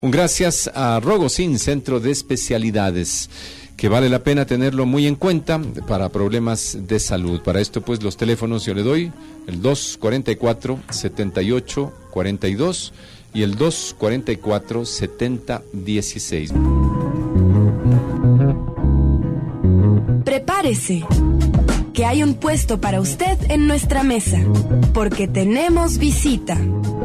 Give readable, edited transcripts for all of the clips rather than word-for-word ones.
Gracias a Rogocin, Centro de Especialidades, que vale la pena tenerlo muy en cuenta para problemas de salud. Para esto, pues, los teléfonos yo le doy, el 244-7842 y el 244-7016. Prepárese, que hay un puesto para usted en nuestra mesa, porque tenemos visita.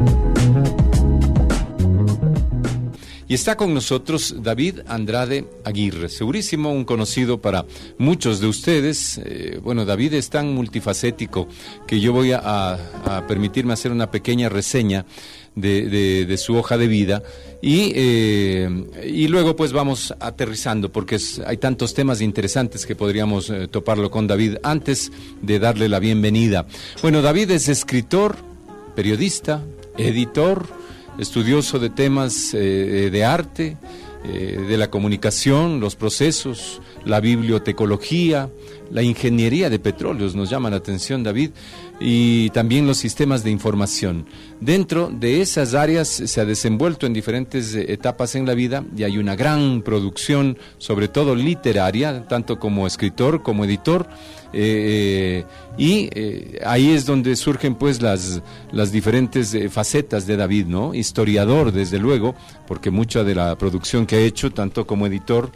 Y está con nosotros David Andrade Aguirre, segurísimo un conocido para muchos de ustedes. David es tan multifacético que yo voy a permitirme hacer una pequeña reseña de su hoja de vida y luego pues vamos aterrizando porque hay tantos temas interesantes que podríamos toparlo con David antes de darle la bienvenida. Bueno, David es escritor, periodista, editor, estudioso de temas de arte, de la comunicación, los procesos, la bibliotecología, la ingeniería de petróleos, nos llama la atención, David, y también los sistemas de información. Dentro de esas áreas se ha desenvuelto en diferentes etapas en la vida y hay una gran producción, sobre todo literaria, tanto como escritor como editor, ahí es donde surgen pues las diferentes facetas de David, ¿no? Historiador, desde luego, porque mucha de la producción que ha hecho, tanto como editor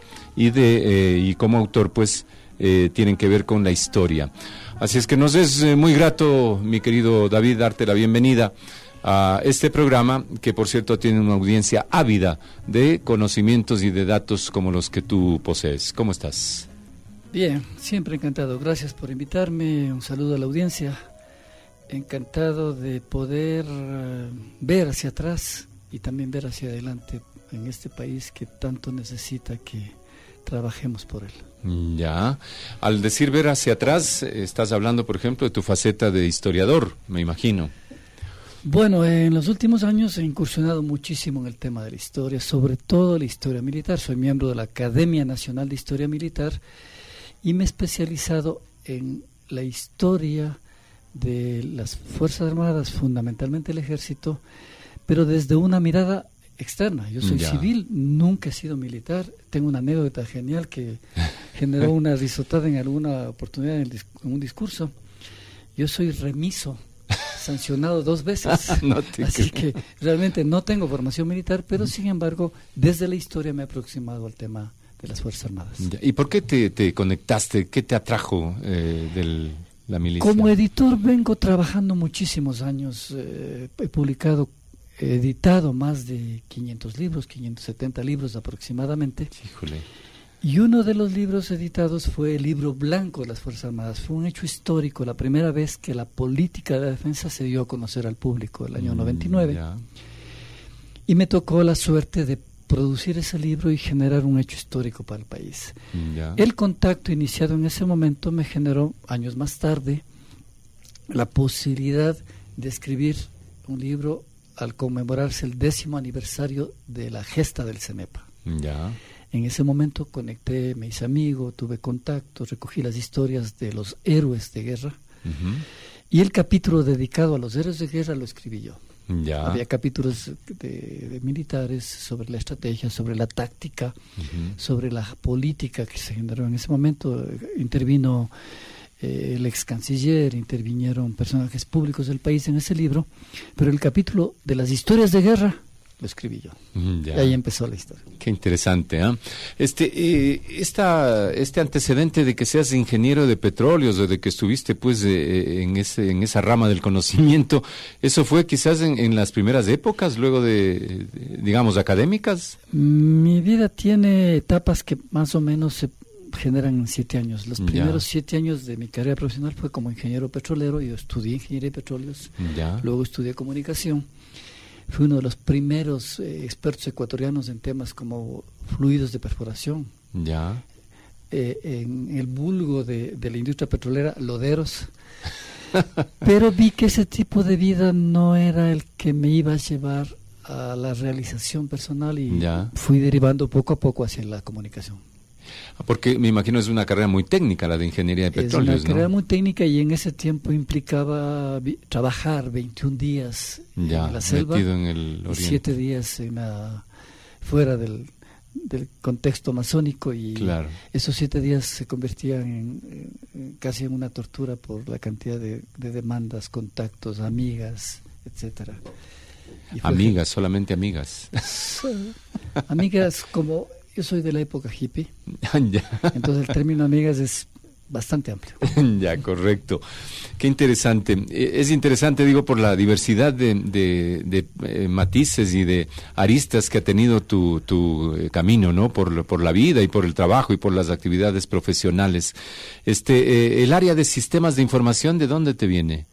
y como autor, pues tienen que ver con la historia. Así es que nos es muy grato, mi querido David, darte la bienvenida a este programa, que por cierto tiene una audiencia ávida de conocimientos y de datos como los que tú posees. ¿Cómo estás? Bien, siempre encantado. Gracias por invitarme. Un saludo a la audiencia. Encantado de poder ver hacia atrás y también ver hacia adelante en este país que tanto necesita que trabajemos por él. Ya. Al decir ver hacia atrás, estás hablando, por ejemplo, de tu faceta de historiador, me imagino. Bueno, en los últimos años he incursionado muchísimo en el tema de la historia, sobre todo la historia militar. Soy miembro de la Academia Nacional de Historia Militar y me he especializado en la historia de las Fuerzas Armadas, fundamentalmente el Ejército, pero desde una mirada externa. Yo soy civil, nunca he sido militar. Tengo una anécdota genial que generó una risotada en alguna oportunidad en un discurso. Yo soy remiso, sancionado 2 veces. Así que realmente no tengo formación militar, pero sin embargo, desde la historia me he aproximado al tema de las Fuerzas Armadas. ¿Y por qué te conectaste? ¿Qué te atrajo de la milicia? Como editor vengo trabajando muchísimos años. He editado más de 500 libros, 570 libros aproximadamente. Híjole. Y uno de los libros editados fue el libro blanco de las Fuerzas Armadas. Fue un hecho histórico, la primera vez que la política de la defensa se dio a conocer al público, el año 99. Y me tocó la suerte de producir ese libro y generar un hecho histórico para el país. El contacto iniciado en ese momento me generó, años más tarde, la posibilidad de escribir un libro al conmemorarse el 10º aniversario de la gesta del CENEPA. En ese momento conecté, me hice amigo, tuve contacto, recogí las historias de los héroes de guerra y el capítulo dedicado a los héroes de guerra lo escribí yo. Había capítulos de militares sobre la estrategia, sobre la táctica, sobre la política que se generó en ese momento. Intervino el ex canciller, intervinieron personajes públicos del país en ese libro, pero el capítulo de las historias de guerra lo escribí yo. Y ahí empezó la historia. Qué interesante, ¿eh? Este antecedente de que seas ingeniero de petróleos o de que estuviste pues en esa rama del conocimiento, ¿eso fue quizás en las primeras épocas, luego de digamos, académicas? Mi vida tiene etapas que más o menos se generan en 7 años. Los primeros 7 años de mi carrera profesional fue como ingeniero petrolero. Yo estudié ingeniería de petróleos, luego estudié comunicación. Fui uno de los primeros expertos ecuatorianos en temas como fluidos de perforación. En el vulgo de la industria petrolera, loderos. Pero vi que ese tipo de vida no era el que me iba a llevar a la realización personal y fui derivando poco a poco hacia la comunicación. Porque me imagino es una carrera muy técnica la de ingeniería de petróleos, es una carrera muy técnica y en ese tiempo implicaba trabajar 21 días en la selva metido en el oriente. Y 7 días en fuera del contexto masónico, y claro, esos 7 días se convertían casi en una tortura por la cantidad de demandas, contactos, amigas, etcétera. Amigas, solamente amigas. Amigas, como yo soy de la época hippie, Ya. entonces el término amigas es bastante amplio. Ya, correcto. Qué interesante. Es interesante, digo, por la diversidad de matices y de aristas que ha tenido tu camino, ¿no? Por la vida y por el trabajo y por las actividades profesionales. El área de sistemas de información, ¿de dónde te viene?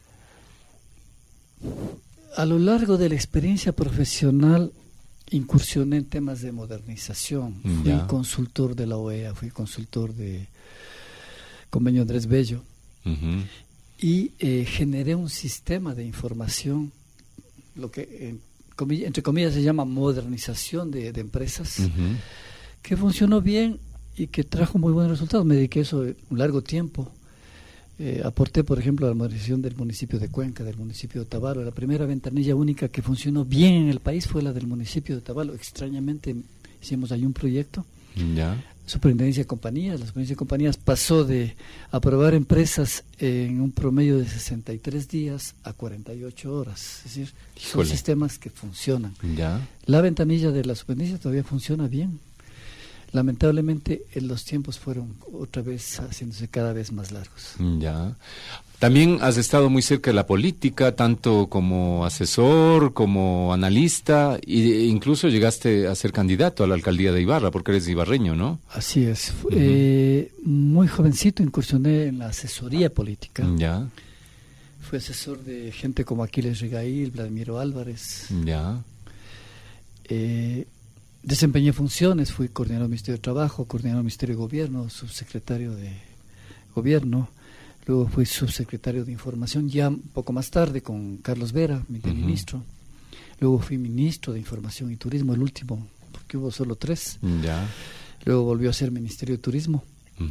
A lo largo de la experiencia profesional incursioné en temas de modernización. Fui consultor de la OEA, fui consultor de Convenio Andrés Bello, y generé un sistema de información, lo que entre comillas se llama modernización de empresas, que funcionó bien y que trajo muy buenos resultados. Me dediqué a eso un largo tiempo. Aporté, por ejemplo, a la modernización del municipio de Cuenca, del municipio de Otavalo. La primera ventanilla única que funcionó bien en el país fue la del municipio de Otavalo. Extrañamente hicimos ahí un proyecto. Superintendencia de Compañías. La Superintendencia de Compañías pasó de aprobar empresas en un promedio de 63 días a 48 horas. Es decir, son sistemas que funcionan. La ventanilla de la Superintendencia todavía funciona bien. Lamentablemente los tiempos fueron otra vez haciéndose cada vez más largos. También has estado muy cerca de la política, tanto como asesor, como analista, e incluso llegaste a ser candidato a la alcaldía de Ibarra, porque eres ibarreño, ¿no? Así es. Muy jovencito incursioné en la asesoría política. Fui asesor de gente como Aquiles Rigail, Vladimiro Álvarez. Desempeñé funciones, fui coordinador del Ministerio de Trabajo, coordinador del Ministerio de Gobierno, subsecretario de Gobierno, luego fui subsecretario de Información, ya un poco más tarde con Carlos Vera, mi ministro, luego fui ministro de Información y Turismo, el último, porque hubo solo 3, luego volvió a ser Ministerio de Turismo,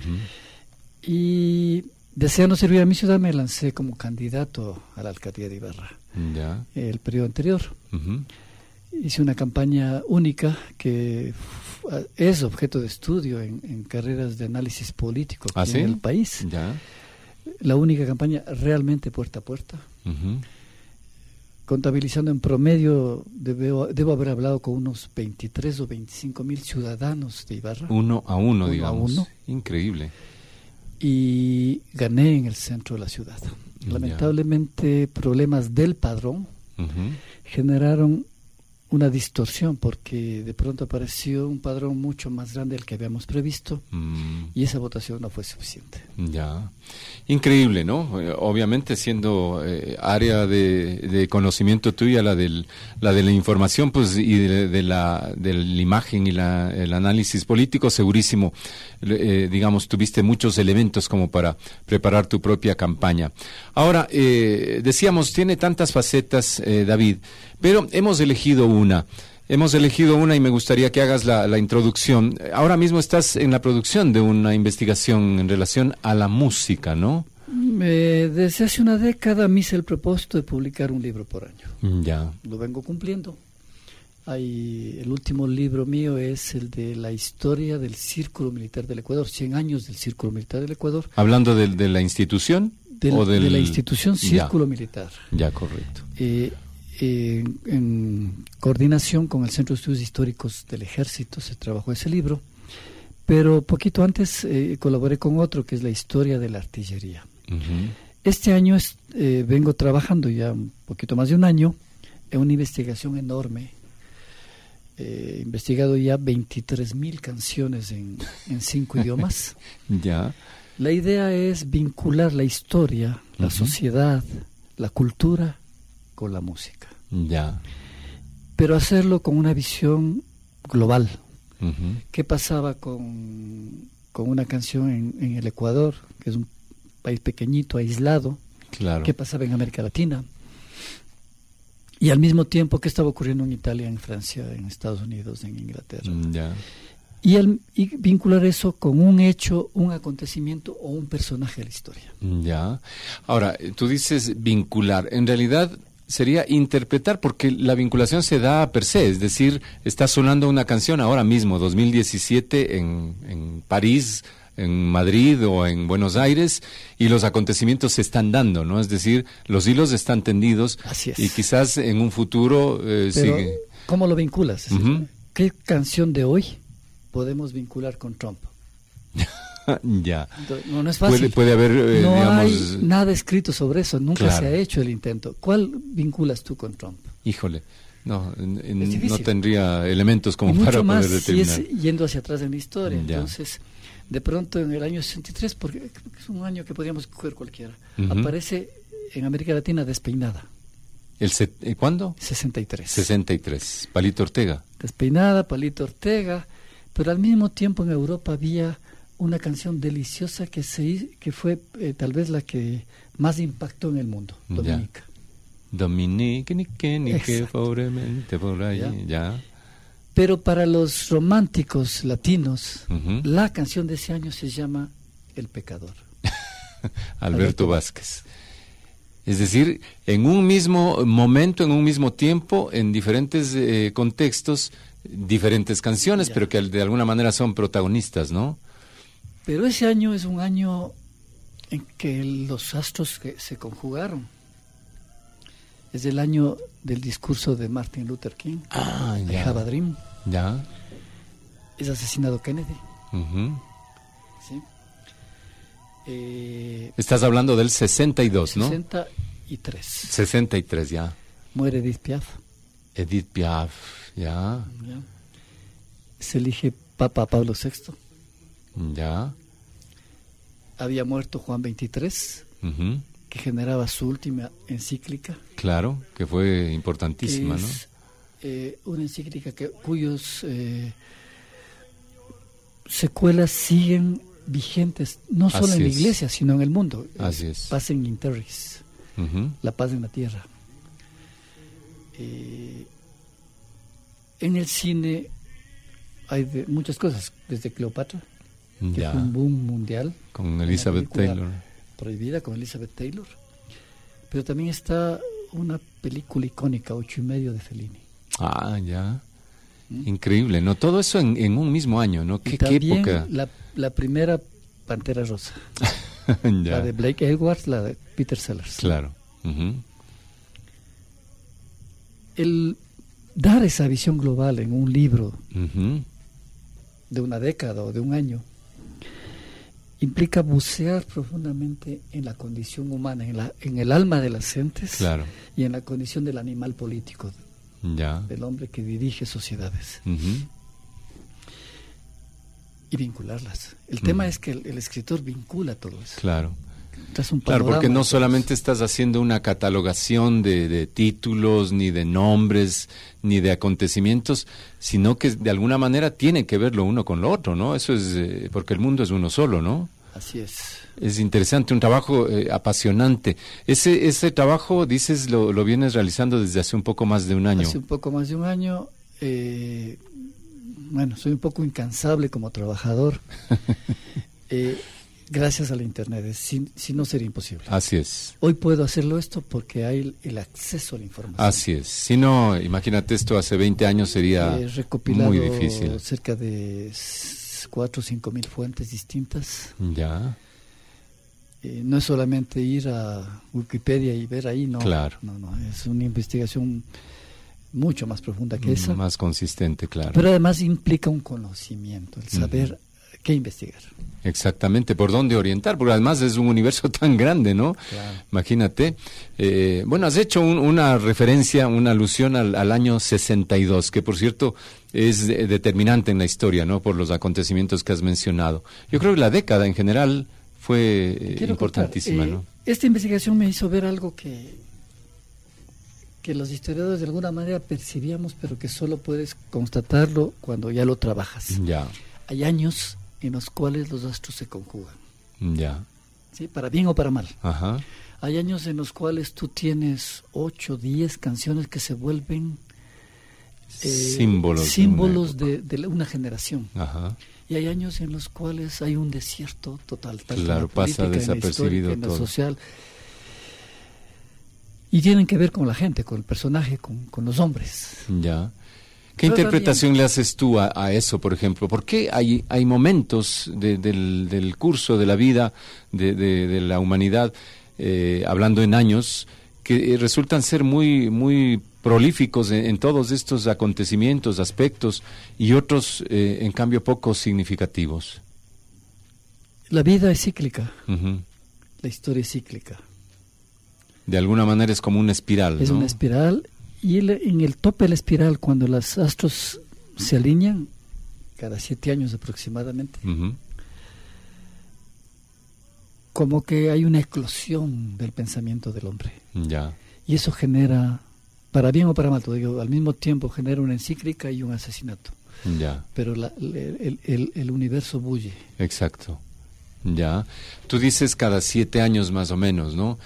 y deseando servir a mi ciudad me lancé como candidato a la alcaldía de Ibarra, el periodo anterior. Hice una campaña única que es objeto de estudio en carreras de análisis político aquí en el país. La única campaña realmente puerta a puerta. Contabilizando en promedio, debo haber hablado con unos 23 o 25 mil ciudadanos de Ibarra. Uno a uno, digamos. Increíble. Y gané en el centro de la ciudad. Lamentablemente, problemas del padrón generaron una distorsión, porque de pronto apareció un padrón mucho más grande del que habíamos previsto y esa votación no fue suficiente. Increíble, ¿no? Obviamente siendo área de conocimiento tuya la de la información, pues, y de la imagen y el análisis político, segurísimo, digamos, tuviste muchos elementos como para preparar tu propia campaña. Ahora, decíamos, tiene tantas facetas, David, pero hemos elegido una y me gustaría que hagas la introducción. Ahora mismo estás en la producción de una investigación en relación a la música, ¿no? Desde hace una década me hice el propósito de publicar un libro por año. Lo vengo cumpliendo. El último libro mío es el de la historia del Círculo Militar del Ecuador, 100 años del Círculo Militar del Ecuador. ¿Hablando de la institución? De la institución Círculo Militar. Correcto. En coordinación con el Centro de Estudios Históricos del Ejército se trabajó ese libro, pero poquito antes colaboré con otro que es la historia de la artillería. Este año vengo trabajando ya un poquito más de un año en una investigación enorme. He investigado ya 23,000 canciones en 5 idiomas. La idea es vincular la historia, la sociedad, la cultura con la música. Pero hacerlo con una visión global. ¿Qué pasaba con una canción en el Ecuador, que es un país pequeñito, aislado? ¿Qué pasaba en América Latina? Y al mismo tiempo, ¿qué estaba ocurriendo en Italia, en Francia, en Estados Unidos, en Inglaterra? Y vincular eso con un hecho, un acontecimiento o un personaje de la historia. Ahora, tú dices vincular. En realidad sería interpretar, porque la vinculación se da per se, es decir, está sonando una canción ahora mismo, 2017, en París, en Madrid o en Buenos Aires, y los acontecimientos se están dando, ¿no? Es decir, los hilos están tendidos. Así es. Y quizás en un futuro sigue. ¿Cómo lo vinculas? Uh-huh. ¿Qué canción de hoy podemos vincular con Trump? Ya. No es fácil. Puede haber, no digamos... hay nada escrito sobre eso, nunca claro. se ha hecho el intento. ¿Cuál vinculas tú con Trump? Híjole, no tendría elementos como para más poder determinar. Si es yendo hacia atrás en la historia. Ya. Entonces, de pronto en el año 63, porque es un año que podríamos coger cualquiera, uh-huh. aparece en América Latina Despeinada. ¿Cuándo? 63. 63, Palito Ortega. Despeinada, Palito Ortega, pero al mismo tiempo en Europa había una canción deliciosa que fue tal vez la que más impactó en el mundo, Dominica. Dominique, ni que pobremente por ahí, ya. Pero para los románticos latinos, uh-huh. la canción de ese año se llama El Pecador. Alberto Vázquez. Es decir, en un mismo momento, en un mismo tiempo, en diferentes contextos, diferentes canciones, pero que de alguna manera son protagonistas, ¿no? Pero ese año es un año en que los astros se conjugaron. Es el año del discurso de Martin Luther King, de Have a Dream. Ya. Es asesinado Kennedy. Uh-huh. ¿Sí? Estás hablando del 62, ¿no? 63. 63, ya. Muere Edith Piaf. Edith Piaf, ya. Se elige Papa Pablo VI. Ya. Había muerto Juan XXIII, uh-huh. que generaba su última encíclica. Claro, que fue importantísima, que es, ¿no? Una encíclica cuyos secuelas siguen vigentes, no solo en la iglesia, sino en el mundo. Así es. Pacem in terris, uh-huh. la paz en la tierra. En el cine hay muchas cosas, desde Cleopatra, que fue un boom mundial. Con Elizabeth Taylor. Prohibida, con Elizabeth Taylor. Pero también está una película icónica, 8:30 de Fellini. Ya. Increíble, ¿no? Todo eso en un mismo año, ¿no? ¿Qué época? La primera Pantera Rosa. La de Blake Edwards, la de Peter Sellers. Claro. Uh-huh. El dar esa visión global en un libro uh-huh. de una década o de un año implica bucear profundamente en la condición humana, en el alma de las gentes, claro. y en la condición del animal político, del hombre que dirige sociedades. Uh-huh. Y vincularlas. El tema es que el escritor vincula todo eso. Claro. Claro, porque no solamente estás haciendo una catalogación de títulos, ni de nombres, ni de acontecimientos, sino que de alguna manera tiene que ver lo uno con lo otro, ¿no? Eso es porque el mundo es uno solo, ¿no? Así es. Es interesante, un trabajo apasionante. Ese trabajo, dices, lo vienes realizando desde hace un poco más de un año. Hace un poco más de un año. Bueno, soy un poco incansable como trabajador. Gracias a la internet, si no sería imposible. Así es. Hoy puedo hacerlo esto porque hay el acceso a la información. Así es. Si no, imagínate, esto hace 20 años sería muy difícil. Cerca de 4 o 5 mil fuentes distintas. Ya. No es solamente ir a Wikipedia y ver ahí, no. Claro. No, es una investigación mucho más profunda que esa. Más consistente, claro. Pero además implica un conocimiento, el saber qué investigar. Exactamente, por dónde orientar, porque además es un universo tan grande, ¿no? Claro. Imagínate. Bueno, has hecho una referencia, una alusión al año 62, que por cierto es determinante en la historia, ¿no? Por los acontecimientos que has mencionado. Yo creo que la década en general fue importantísima, ¿no? Esta investigación me hizo ver algo que los historiadores de alguna manera percibíamos, pero que solo puedes constatarlo cuando ya lo trabajas. Ya. Hay años en los cuales los astros se conjugan. Ya. ¿Sí? Para bien o para mal. Ajá. Hay años en los cuales tú tienes 8, 10 canciones que se vuelven símbolos de una generación. Ajá. Y hay años en los cuales hay un desierto total. Claro, pasa desapercibido en lo todo. social. Y tienen que ver con la gente, con el personaje, con los hombres. Ya. ¿Qué interpretación le haces tú a eso, por ejemplo? ¿Por qué hay momentos del curso de la vida, de la humanidad, hablando en años, que resultan ser muy, muy prolíficos en todos estos acontecimientos, aspectos, y otros, en cambio, poco significativos? La vida es cíclica. Uh-huh. La historia es cíclica. De alguna manera es como una espiral, Es ¿no? una espiral, y en el tope de la espiral, cuando los astros se alinean, cada 7 años aproximadamente, Uh-huh. como que hay una eclosión del pensamiento del hombre. Ya. Y eso genera, para bien o para mal, digo, al mismo tiempo genera una encíclica y un asesinato. Ya. Pero el universo bulle. Exacto. Ya. Tú dices cada 7 años más o menos, ¿no?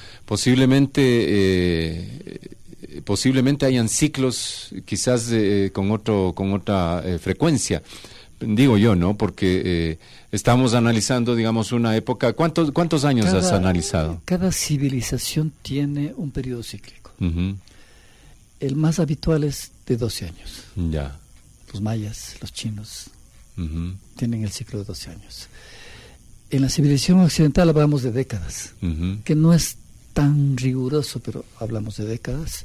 Posiblemente hayan ciclos quizás con otra frecuencia, digo yo, ¿no? Porque estamos analizando, digamos, una época. ¿Cuántos años has analizado? Cada civilización tiene un periodo cíclico. Uh-huh. El más habitual es de 12 años. Ya. Los mayas, los chinos, Uh-huh. tienen el ciclo de 12 años. En la civilización occidental hablamos de décadas, Uh-huh. que no es tan riguroso, pero hablamos de décadas.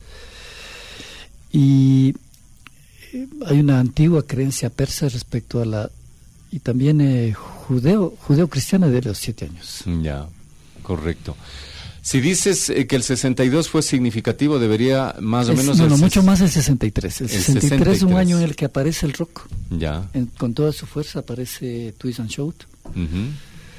Y hay una antigua creencia persa respecto a y también judeo-cristiana de los 7 años. Ya, correcto. Si dices que el 62 fue significativo, debería más o menos... No, mucho más el 63. El 63 es un año en el que aparece el rock. Ya. Con toda su fuerza aparece Twist and Shout. Uh-huh.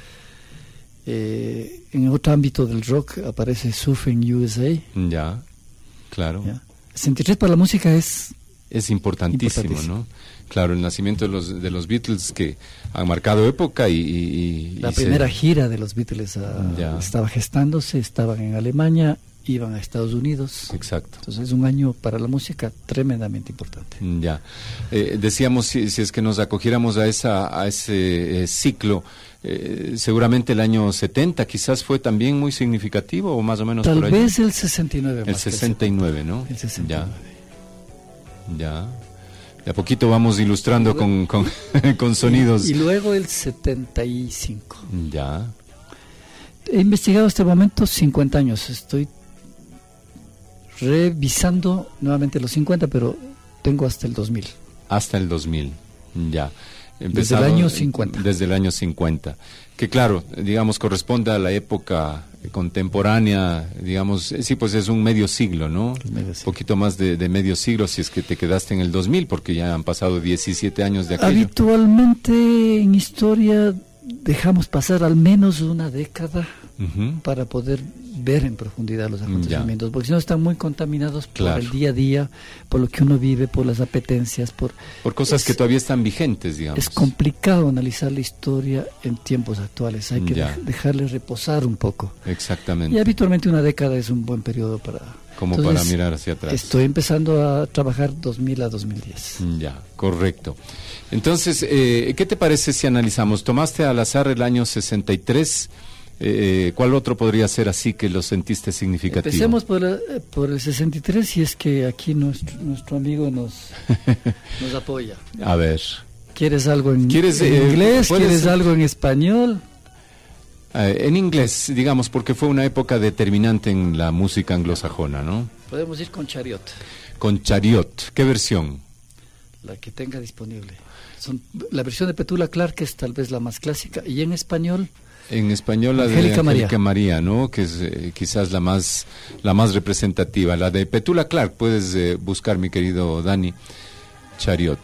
En otro ámbito del rock aparece Surfing USA. Ya, claro. ¿Ya? 63 para la música es importantísimo, ¿no? Claro, el nacimiento de los Beatles, que han marcado época la primera gira de los Beatles estaba gestándose, estaban en Alemania, iban a Estados Unidos. Exacto. Entonces es un año para la música tremendamente importante. Ya. Decíamos, si es que nos acogiéramos a ese ciclo, seguramente el año 70 quizás fue también muy significativo, o más o menos Tal por ahí. vez el 69. El 69, ¿no? El 69. Ya. De a poquito vamos ilustrando con sonidos. Y luego el 75. Ya. He investigado hasta el momento 50 años. Estoy revisando nuevamente los 50, pero tengo hasta el 2000. Hasta el 2000, ya. Desde el año 50. Desde el año 50. Que claro, digamos, corresponde a la época contemporánea, digamos, sí, pues es un medio siglo, ¿no? Un poquito más de medio siglo si es que te quedaste en el 2000, porque ya han pasado 17 años de aquello. Habitualmente en historia dejamos pasar al menos una década uh-huh. para poder ver en profundidad los acontecimientos, porque si no están muy contaminados por el día a día, por lo que uno vive, por las apetencias, por cosas que todavía están vigentes, digamos. Es complicado analizar la historia en tiempos actuales, hay que dejarle reposar un poco. Exactamente. Y habitualmente una década es un buen periodo para mirar hacia atrás. Estoy empezando a trabajar 2000 a 2010. Ya, correcto. Entonces, ¿qué te parece si analizamos? Tomaste al azar el año 63. ¿Cuál otro podría ser así que lo sentiste significativo? Empecemos por el 63, si es que aquí nuestro amigo nos apoya. A ver. ¿Quieres algo en inglés? ¿Quieres algo en español? En inglés, digamos, porque fue una época determinante en la música anglosajona, ¿no? Podemos ir con Chariot. Con Chariot. ¿Qué versión? La que tenga disponible. La versión de Petula Clark es tal vez la más clásica, y en español... En español la de Angélica María, ¿no? Que es quizás la más representativa. La de Petula Clark puedes buscar, mi querido Dani. Chariot.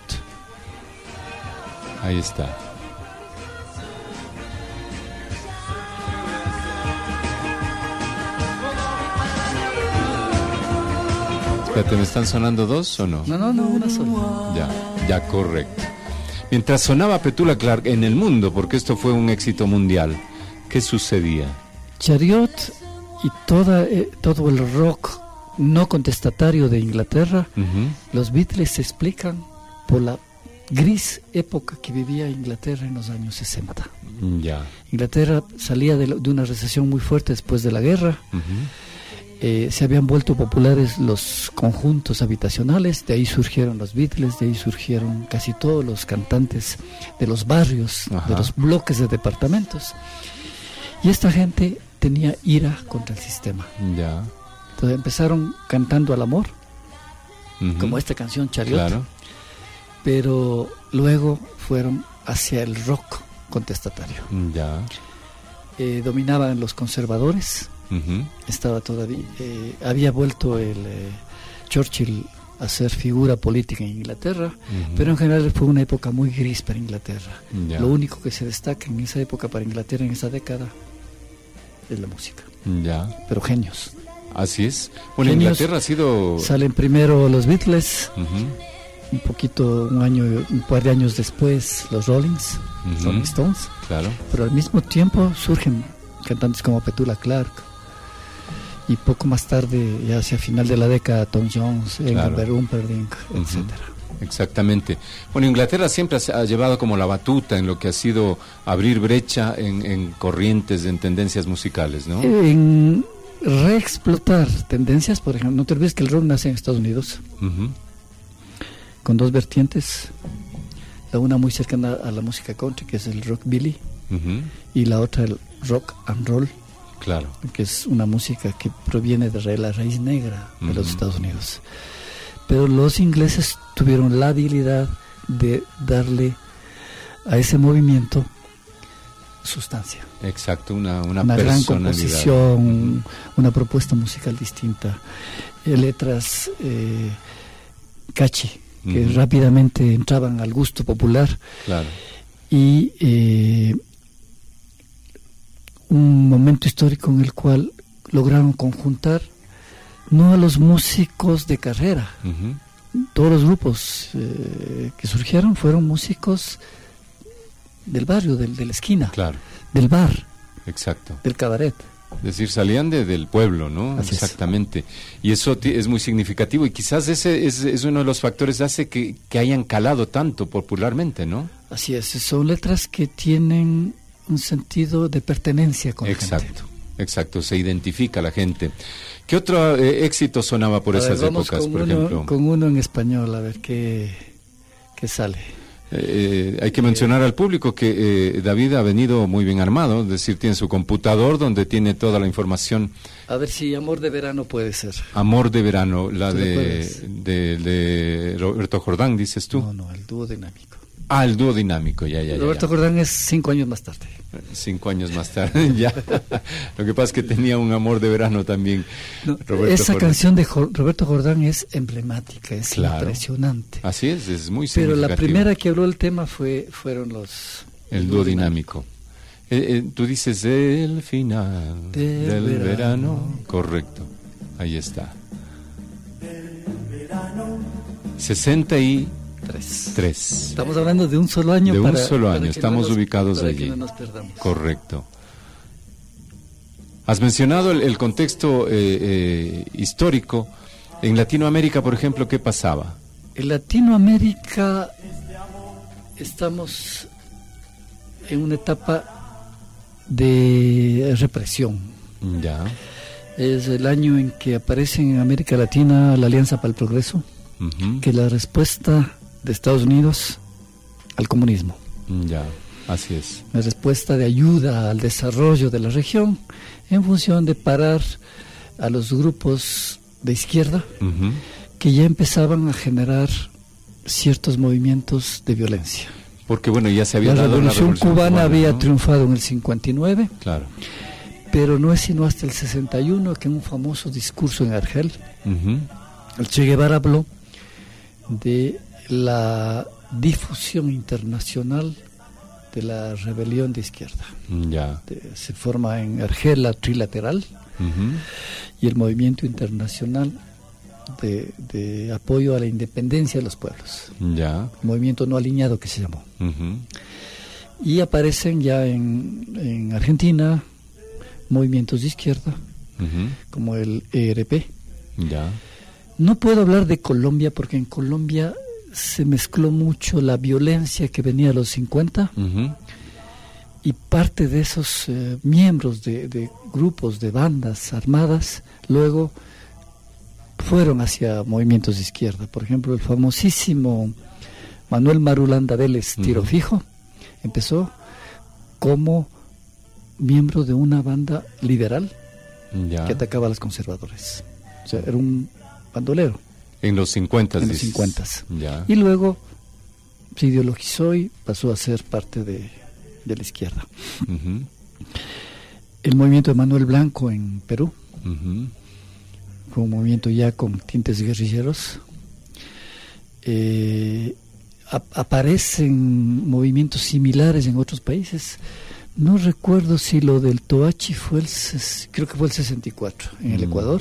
Ahí está. Espérate, ¿me están sonando dos o no? No, una sola. Ya, correcto. Mientras sonaba Petula Clark en el mundo, porque esto fue un éxito mundial, ¿qué sucedía? Chariot y todo el rock no contestatario de Inglaterra, uh-huh. Los Beatles se explican por la gris época que vivía Inglaterra en los años 60. Ya. Inglaterra salía de una recesión muy fuerte después de la guerra, uh-huh. se habían vuelto populares los conjuntos habitacionales, de ahí surgieron los Beatles, de ahí surgieron casi todos los cantantes de los barrios, Ajá. de los bloques de departamentos. Y esta gente tenía ira contra el sistema. Ya. Entonces empezaron cantando al amor, Ujú. como esta canción Chariot, Claro. pero luego fueron hacia el rock contestatario. Ya. Dominaban los conservadores. Ujú. Estaba todavía, había vuelto el Churchill a ser figura política en Inglaterra, Ujú. pero en general fue una época muy gris para Inglaterra. Ya. Lo único que se destaca en esa época para Inglaterra, en esa década, es la música. Ya. Pero genios. Así es. Bueno, Genios. Inglaterra ha sido... Salen primero los Beatles, Ujú. un par de años después los Ujú. Rolling Stones, Claro. pero al mismo tiempo surgen cantantes como Petula Clark, y poco más tarde, ya hacia final de la década, Tom Jones, Engelbert Humperdinck, Ujú. etcétera. Exactamente. Bueno, Inglaterra siempre ha llevado como la batuta en lo que ha sido abrir brecha en corrientes, en tendencias musicales, ¿no? En reexplotar tendencias, por ejemplo, no te olvides que el rock nace en Estados Unidos, Ujú. con dos vertientes, la una muy cercana a la música country, que es el rockabilly, Ujú. y la otra el rock and roll, Claro. que es una música que proviene de la raíz negra de los Ujú. Estados Unidos. Pero los ingleses tuvieron la habilidad de darle a ese movimiento sustancia. Exacto, una Gran personalidad. composición, una propuesta musical distinta, letras catchy, que Ujú. rápidamente entraban al gusto popular, Claro. y un momento histórico en el cual lograron conjuntar no a los músicos de carrera. Ujú. Todos los grupos que surgieron fueron músicos del barrio, de la esquina, Claro. del bar, Exacto. del cabaret. Es decir, salían del pueblo, ¿no? Así es. Exactamente. Y eso es muy significativo y quizás ese es uno de los factores que hace que hayan calado tanto popularmente, ¿no? Así es, son letras que tienen un sentido de pertenencia con la gente. Exacto, exacto, se identifica la gente. ¿Qué otro éxito sonaba por A ver, esas vamos épocas, con por uno, ejemplo? con uno en español, a ver qué sale. Hay que mencionar al público que David ha venido muy bien armado, es decir, tiene su computador donde tiene toda la información. A ver si Amor de Verano puede ser. Amor de Verano, la ¿Te de, recuerdas? de Roberto Jordán, dices tú. No, el dúo dinámico. Ah, el dúo dinámico, ya. Roberto Jordán es 5 años más tarde. 5 años más tarde, ya. Lo que pasa es que tenía un Amor de Verano también. No, Roberto esa Jordán. canción de Roberto Jordán es emblemática, es Claro. impresionante. Así es muy Pero significativo. la primera que habló el tema fueron los... El dúo dinámico. Tú dices el final del verano. Correcto, ahí está. 63. Estamos hablando de un solo año. De un para, solo para año, que estamos ubicados para allí. que no nos perdamos. Correcto. Has mencionado el contexto histórico. En Latinoamérica, por ejemplo, ¿qué pasaba? En Latinoamérica estamos en una etapa de represión. Ya. Es el año en que aparece en América Latina la Alianza para el Progreso, Ujú. que es la respuesta de Estados Unidos al comunismo. Ya, así es. La respuesta de ayuda al desarrollo de la región en función de parar a los grupos de izquierda Ujú. que ya empezaban a generar ciertos movimientos de violencia. Porque bueno, ya se había La dado revolución cubana había ¿no? triunfado en el 59, Claro. pero no es sino hasta el 61 que en un famoso discurso en Argel, Ujú. el Che Guevara habló de la difusión internacional de la rebelión de izquierda. Ya. Se forma en Argel la trilateral Ujú. y el movimiento internacional de apoyo a la independencia de los pueblos, Ya. movimiento no alineado que se llamó. Ujú. Y aparecen ya en Argentina movimientos de izquierda Ujú. como el ERP. Ya. No puedo hablar de Colombia porque en Colombia se mezcló mucho la violencia que venía de los 50 Ujú. y parte de esos miembros de grupos, de bandas armadas, luego fueron hacia movimientos de izquierda. Por ejemplo, el famosísimo Manuel Marulanda Vélez, Tiro Fijo, empezó como miembro de una banda liberal que atacaba a los conservadores. O sea, era un bandolero. En los 50. En los 50. Y luego se ideologizó y pasó a ser parte de la izquierda. El movimiento de Manuel Blanco en Perú fue un movimiento ya con tintes guerrilleros. Aparecen movimientos similares en otros países. No recuerdo si lo del Toachi creo que fue el 64 en el Ecuador.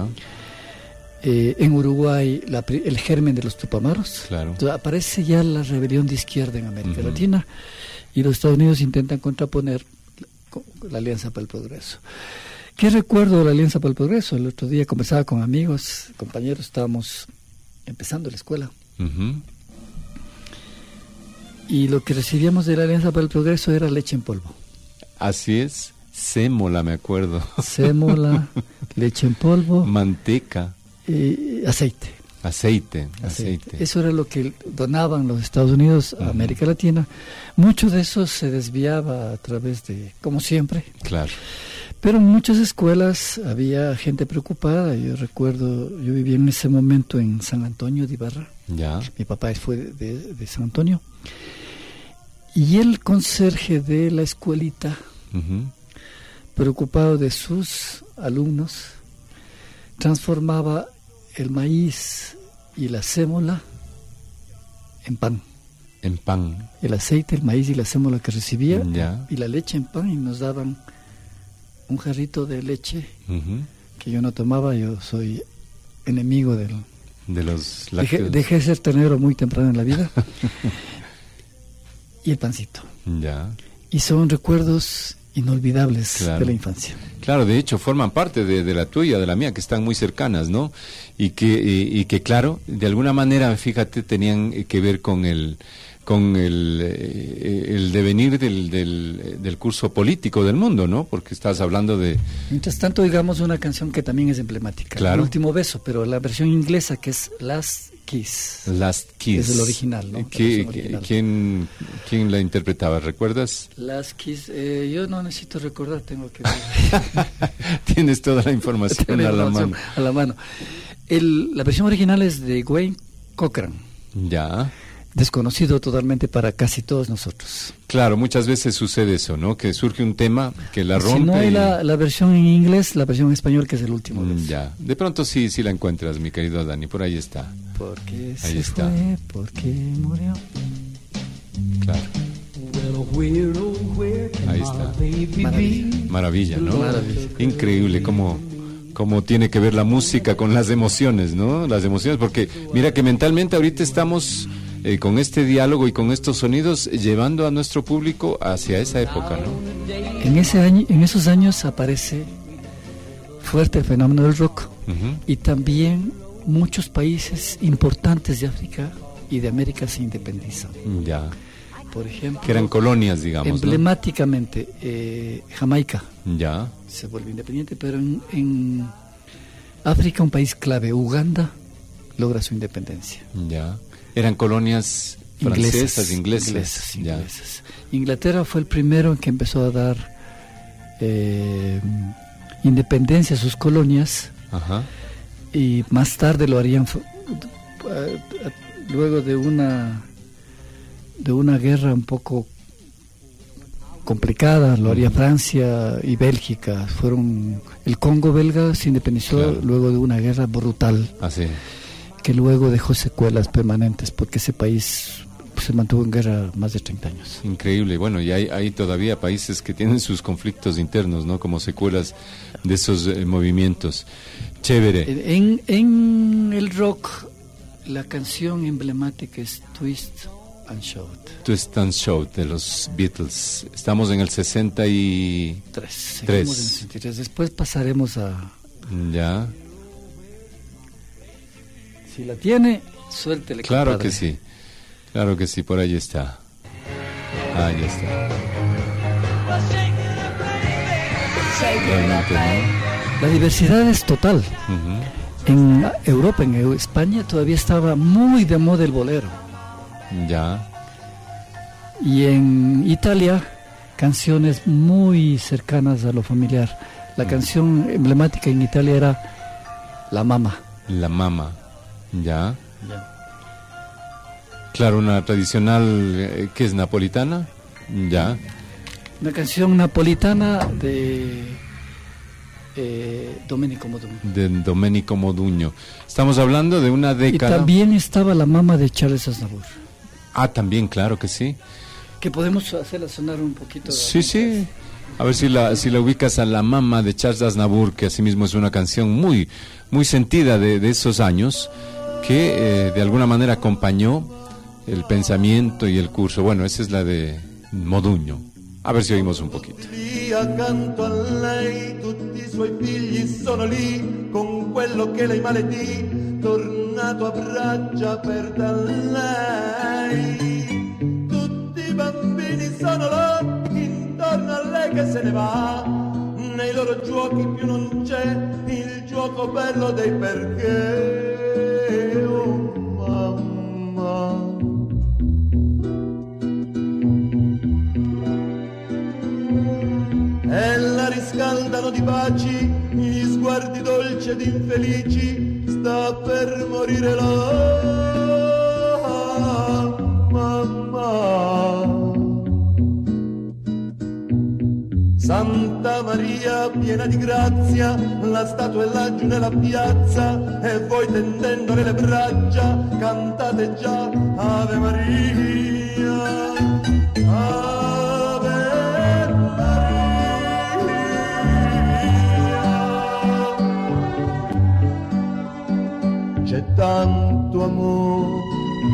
En Uruguay el germen de los Tupamaros. Claro. Entonces, aparece ya la rebelión de izquierda en América Latina, y los Estados Unidos intentan contraponer la Alianza para el Progreso. ¿Qué recuerdo de la Alianza para el Progreso? El otro día conversaba con amigos, compañeros, estábamos empezando la escuela. Y lo que recibíamos de la Alianza para el Progreso era leche en polvo. Así es, sémola, me acuerdo. Sémola, leche en polvo. Manteca. Aceite. Eso era lo que donaban los Estados Unidos a América Latina. Mucho de eso se desviaba a través de, como siempre. Claro. Pero en muchas escuelas había gente preocupada. Yo recuerdo, yo vivía en ese momento en San Antonio de Ibarra. Mi papá fue de San Antonio. Y el conserje de la escuelita, preocupado de sus alumnos, transformaba el maíz y la sémola en pan. En pan. El aceite, el maíz y la sémola que recibía, y la leche en pan, y nos daban un jarrito de leche que yo no tomaba. Yo soy enemigo de los lácteos. Dejé de ser ternero muy temprano en la vida. Y el pancito. Y son recuerdos inolvidables de la infancia. Claro, de hecho forman parte de la tuya, de la mía, que están muy cercanas, ¿no? Y que claro, de alguna manera, fíjate, tenían que ver con el devenir del curso político del mundo, ¿no? Porque estás hablando de... Mientras tanto, digamos una canción que también es emblemática, claro. El último beso, pero la versión inglesa, que es Last Kiss. Last Kiss. Es el original, ¿no? ¿Quién la interpretaba? ¿Recuerdas? Last Kiss, yo no necesito recordar, tengo que... Tienes toda la información a la mano. La versión original es de Wayne Cochran. Desconocido totalmente para casi todos nosotros. Claro, muchas veces sucede eso, ¿no? Que surge un tema que la rompe. Si no hay la versión en inglés, la versión en español, que es el último. De pronto sí la encuentras, mi querido Dani, por ahí está. Porque ahí se fue, porque murió. Claro. Ahí está. Maravilla, ¿no? Maravilla. Increíble cómo tiene que ver la música con las emociones, ¿no? Las emociones, porque mira que mentalmente ahorita estamos con este diálogo y con estos sonidos llevando a nuestro público hacia esa época, ¿no? En esos años aparece fuerte el fenómeno del rock, y también muchos países importantes de África y de América se independizan. Por ejemplo, que eran colonias, digamos, emblemáticamente, Jamaica se vuelve independiente, pero en África, un país clave, Uganda, logra su independencia. Eran colonias francesas, inglesas. Inglaterra fue el primero en que empezó a dar independencia a sus colonias. Y más tarde lo harían luego de una guerra un poco complicada, lo haría Francia y Bélgica. El Congo belga se independizó luego de una guerra brutal. Que luego dejó secuelas permanentes, porque ese país se mantuvo en guerra más de 30 años. Increíble. Bueno, y hay todavía países que tienen sus conflictos internos, ¿no? Como secuelas de esos movimientos. Chévere. En el rock, la canción emblemática es Twist and Shout. Twist and Shout, de los Beatles. Estamos en el 63. Seguimos en el 63. Después pasaremos a... Si la tiene, suéltele. Claro que sí, por ahí está. Ahí está. Realmente, ¿no? La diversidad es total. Uh-huh. En Europa, en España, todavía estaba muy de moda el bolero. Ya. Y en Italia, canciones muy cercanas a lo familiar. La canción emblemática en Italia era La Mama. La Mama, ya. Claro, una tradicional que es napolitana, ya. Una canción napolitana de Domenico Modugno. De Domenico Modugno. Estamos hablando de una década. Y también estaba La Mama de Charles Aznavour. Ah, también, claro que sí. Que podemos hacerla sonar un poquito. Sí, sí. A ver si la ubicas a La Mama de Charles Aznavour, que asimismo es una canción muy, muy sentida de esos años, que de alguna manera acompañó el pensamiento y el curso. Bueno, esa es la de Modugno. A ver si oímos un poquito. Accanto a lei tutti I suoi figli sono lì con quello che lei maledì, tornato a braccia per da lei. Tutti I bambini sono là intorno a lei che se ne va, nei loro giochi più non c'è il gioco bello dei perché. Oh mamma, e la riscaldano di baci gli sguardi dolci ed infelici, sta per morire la mamma. Santa Maria piena di grazia, la statua è laggiù nella piazza e voi tendendole le braccia cantate già Ave Maria. C'è tanto amore,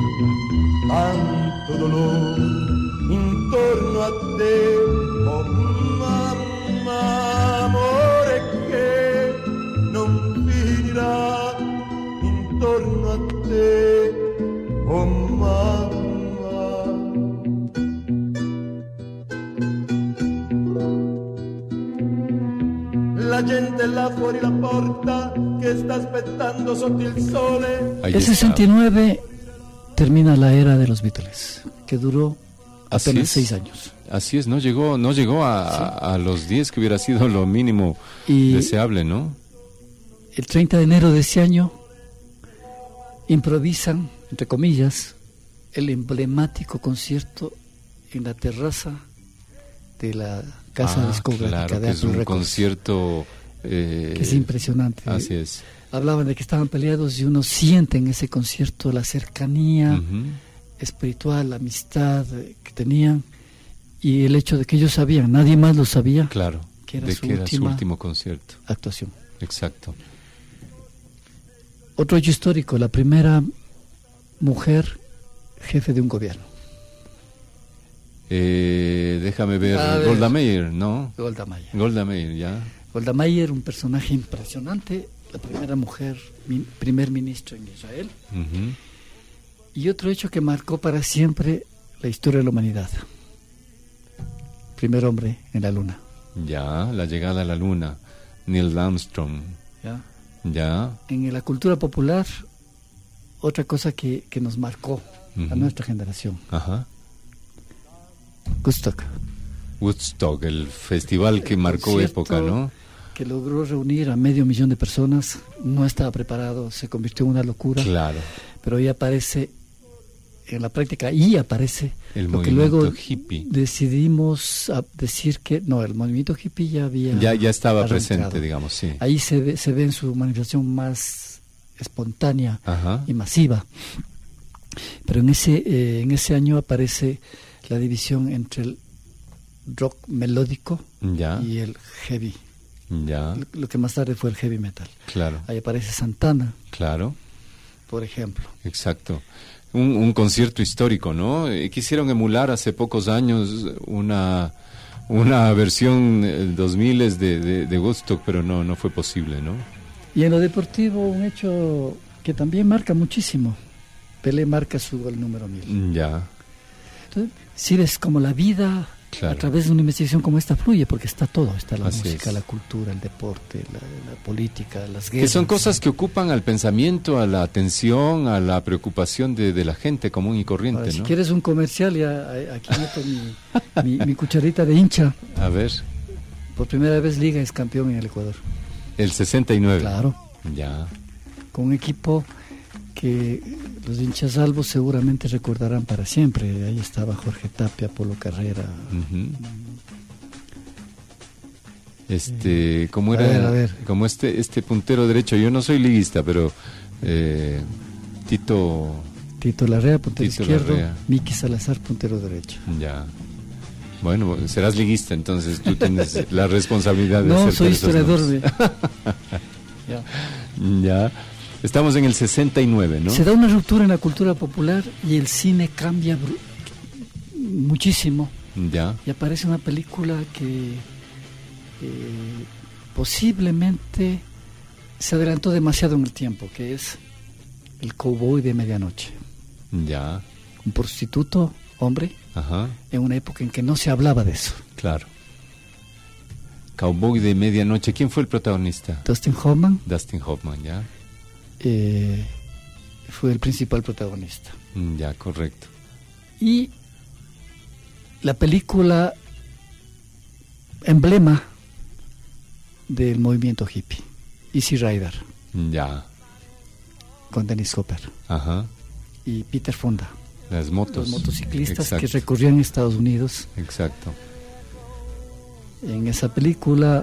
tanto dolore intorno a te, oh mamma, amore che non finirà intorno a te, oh mamma. La gente là fuori la porta che sta aspettando sotto il sole. El 69 termina la era de los Beatles, que duró apenas 6 años. Así es, no llegó a los 10, que hubiera sido lo mínimo deseable, ¿no? El 30 de enero de ese año improvisan, entre comillas, el emblemático concierto en la terraza de la casa discográfica claro, de que es Apple un Records, concierto que es impresionante. Así es. Hablaban de que estaban peleados y uno siente en ese concierto la cercanía Uh-huh. espiritual, la amistad que tenían, y el hecho de que ellos sabían, nadie más lo sabía, Claro, que era, de su, que era su última último concierto. actuación. Exacto. Otro hecho histórico, la primera mujer jefe de un gobierno. Déjame ver, Golda Meir, ¿no? Golda Meir. Golda Meir, ya. Golda Meir, un personaje impresionante, la primera mujer primer ministro en Israel. Uh-huh. Y otro hecho que marcó para siempre la historia de la humanidad. Primer hombre en la luna. Ya, la llegada a la luna, Neil Armstrong. ¿Ya? Ya. En la cultura popular, otra cosa que nos marcó a nuestra generación. Ajá. Woodstock, el festival que marcó época, ¿no? Que logró reunir a 500,000 de personas, no estaba preparado, se convirtió en una locura. Claro. Pero ahí aparece, en la práctica, ahí aparece el lo que luego hippie. Decidimos decir que no, el movimiento hippie ya había ya estaba arrancado. presente, digamos, sí. Ahí se ve en su manifestación más espontánea Ajá. y masiva. Pero en ese año aparece la división entre el rock melódico y el heavy. Ya. Lo que más tarde fue el heavy metal. Claro. Ahí aparece Santana. Claro. Por ejemplo. Exacto. Un concierto histórico, ¿no? Quisieron emular hace pocos años una versión 2000 de Woodstock, pero no fue posible, ¿no? Y en lo deportivo, un hecho que también marca muchísimo. Pelé marca su gol número 1000. Ya. Entonces, si ves como la vida Claro. A través de una investigación como esta fluye, porque está todo, está la Así música, es. la cultura, el deporte, la política, las guerras. Que son cosas que ocupan al pensamiento, a la atención, a la preocupación de la gente común y corriente, Ahora, si ¿no? quieres un comercial, ya aquí meto mi cucharita de hincha. A ver, Por primera vez Liga es campeón en el Ecuador. el 69. Claro, Ya, con un equipo que los hinchas salvos seguramente recordarán para siempre. Ahí estaba Jorge Tapia, Polo Carrera. ujú. ¿Cómo era? A ver. Como este puntero derecho, yo no soy liguista, pero Tito, Larrea, puntero Tito izquierdo. Larrea. Miki Salazar, puntero derecho. ya. Bueno, serás liguista, entonces tú tienes la responsabilidad de No, hacer soy todos esos historiador. nombres. Ya. Ya. Estamos en el 69, ¿no? Se da una ruptura en la cultura popular y el cine cambia muchísimo. Ya. Y aparece una película que posiblemente se adelantó demasiado en el tiempo, que es El Cowboy de Medianoche. Ya. Un prostituto, hombre, Ajá. en una época en que no se hablaba de eso. Claro. Cowboy de Medianoche. ¿Quién fue el protagonista? Dustin Hoffman Dustin Hoffman, ya. fue el principal protagonista. Ya, correcto. Y la película emblema del movimiento hippie, Easy Rider, Ya. con Dennis Hopper Ajá. y Peter Fonda, Las motos. los motociclistas Exacto. que recorrían Estados Unidos. Exacto. En esa película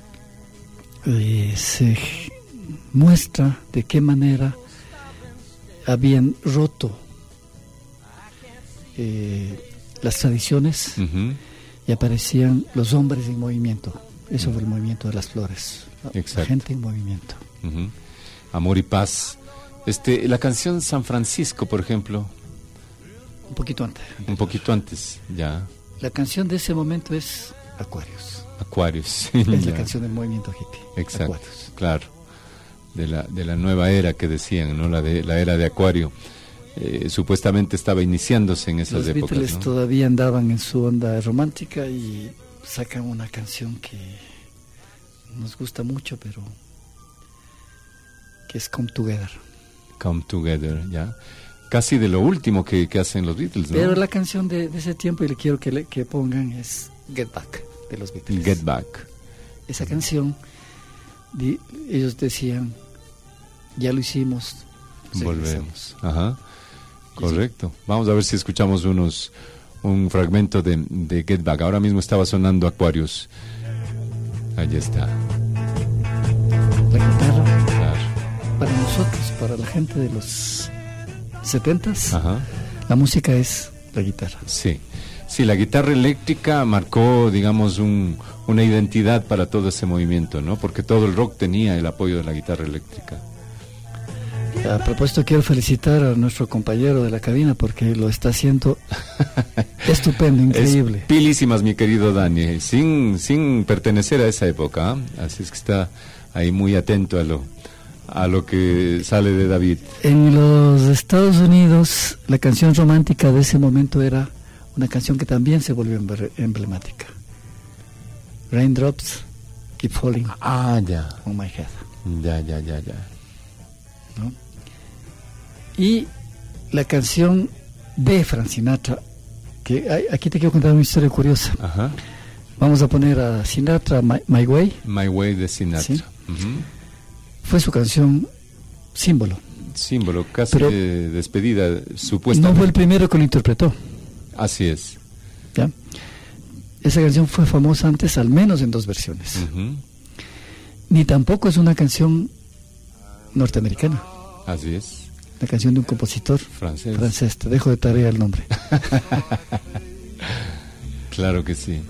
se muestra de qué manera habían roto las tradiciones Ujú. y aparecían los hombres en movimiento. Eso fue el movimiento de las flores. La Exacto. gente en movimiento. Ujú. Amor y paz. La canción San Francisco, por ejemplo, Un poquito antes. un poquito antes, ya. La canción de ese momento es Aquarius. Aquarius. Es Ya. la canción del movimiento hippie. Exacto, Aquarius. claro. De la nueva era que decían, ¿no? La era de Acuario. Supuestamente estaba iniciándose en esas Los épocas, Beatles ¿no? todavía andaban en su onda romántica y sacan una canción que nos gusta mucho, pero que es Come Together. Come Together, ya. Casi de lo último que hacen los Beatles, ¿no? Pero la canción de ese tiempo, y le quiero que pongan, es Get Back, de los Beatles. Get Back. Esa canción, ellos decían, ya lo hicimos, Volvemos. Ajá. Correcto. Vamos a ver si escuchamos un fragmento de Get Back. Ahora mismo estaba sonando Aquarius. Allí está. La guitarra, Claro. para nosotros, para la gente de los 70s, Ajá. la música es la guitarra. Sí. Sí, la guitarra eléctrica marcó, digamos, una identidad para todo ese movimiento, ¿no? Porque todo el rock tenía el apoyo de la guitarra eléctrica. A propósito, quiero felicitar a nuestro compañero de la cabina porque lo está haciendo estupendo, increíble. Es pilísimas, mi querido Dani, sin pertenecer a esa época, ¿ah? Así es que está ahí muy atento a lo que sale de David. En los Estados Unidos, la canción romántica de ese momento era una canción que también se volvió emblemática. Raindrops Keep Falling Ah, ya. on My Head. Ya. ¿No? Y la canción de Frank Sinatra, que aquí te quiero contar una historia curiosa. Ajá. Vamos a poner a Sinatra, My Way. My Way de Sinatra. Sí. Ujú. Fue su canción símbolo. Símbolo, casi Pero de despedida, No supuestamente. fue el primero que lo interpretó. Así es. ¿Ya? Esa canción fue famosa antes, al menos en 2 versiones. Ujú. Ni tampoco es una canción norteamericana. Así es. La canción de un compositor Francés. Te dejo de tarea el nombre. Claro que sí.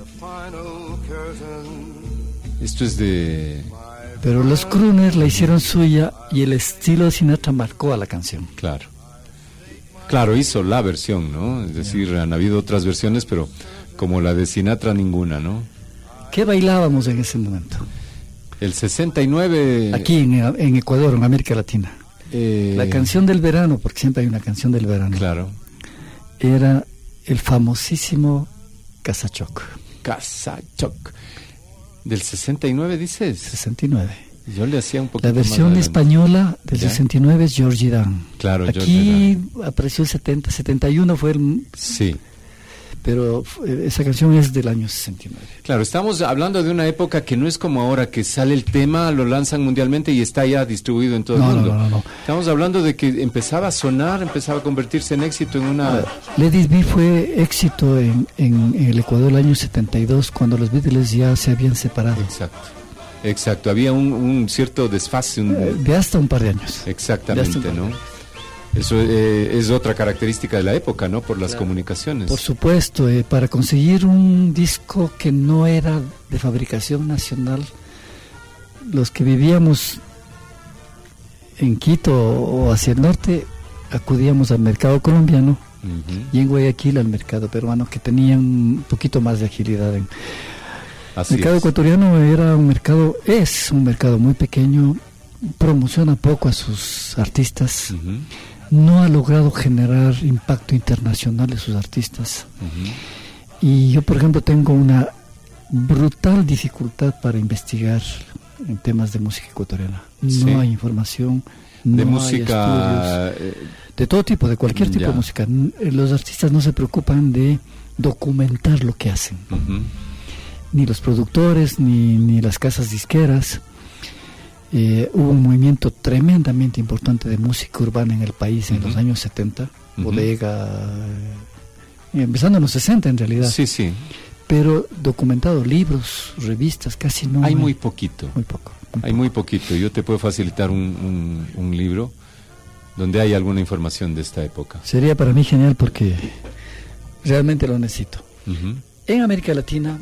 Esto es de... Pero los crooners la hicieron suya y el estilo de Sinatra marcó a la canción. Claro. Claro, hizo la versión, ¿no? Es decir, han habido otras versiones, pero como la de Sinatra, ninguna, ¿no? ¿Qué bailábamos en ese momento? El 69... Aquí en Ecuador, en América Latina. La canción del verano, porque siempre hay una canción del verano. Claro. Era el famosísimo Casachoc. Casachoc. ¿Del 69 dices? 69. Yo le hacía un poquito La versión española del ¿ya? 69 es Georgie Dan. Claro, aquí apareció el 70, 71 fue el... Sí. Pero esa canción es del año 69. Claro, estamos hablando de una época que no es como ahora, que sale el tema, lo lanzan mundialmente y está ya distribuido en todo el mundo. No. Estamos hablando de que empezaba a sonar, empezaba a convertirse en éxito en una... Let It Be fue éxito en el Ecuador el año 72, cuando los Beatles ya se habían separado. Exacto. Había un cierto desfase. De hasta un par de años. Exactamente, ¿no? Eso es otra característica de la época, ¿no? Por las comunicaciones. Por supuesto, para conseguir un disco que no era de fabricación nacional, los que vivíamos en Quito o hacia el norte, acudíamos al mercado colombiano y en Guayaquil al mercado peruano, que tenían un poquito más de agilidad. El mercado ecuatoriano es un mercado muy pequeño, promociona poco a sus artistas. No ha logrado generar impacto internacional de sus artistas. Y yo, por ejemplo, tengo una brutal dificultad para investigar en temas de música ecuatoriana. No hay información, de no música, hay estudios, de todo tipo, de cualquier tipo de música. Los artistas no se preocupan de documentar lo que hacen. Ni los productores, ni las casas disqueras. Hubo un movimiento tremendamente importante de música urbana en el país en los años 70, Bodega, empezando en los 60 en realidad. Sí. Pero documentado, libros, revistas, casi no. Hay muy poquito. Hay muy poquito. Yo te puedo facilitar un libro donde hay alguna información de esta época. Sería para mí genial porque realmente lo necesito. En América Latina,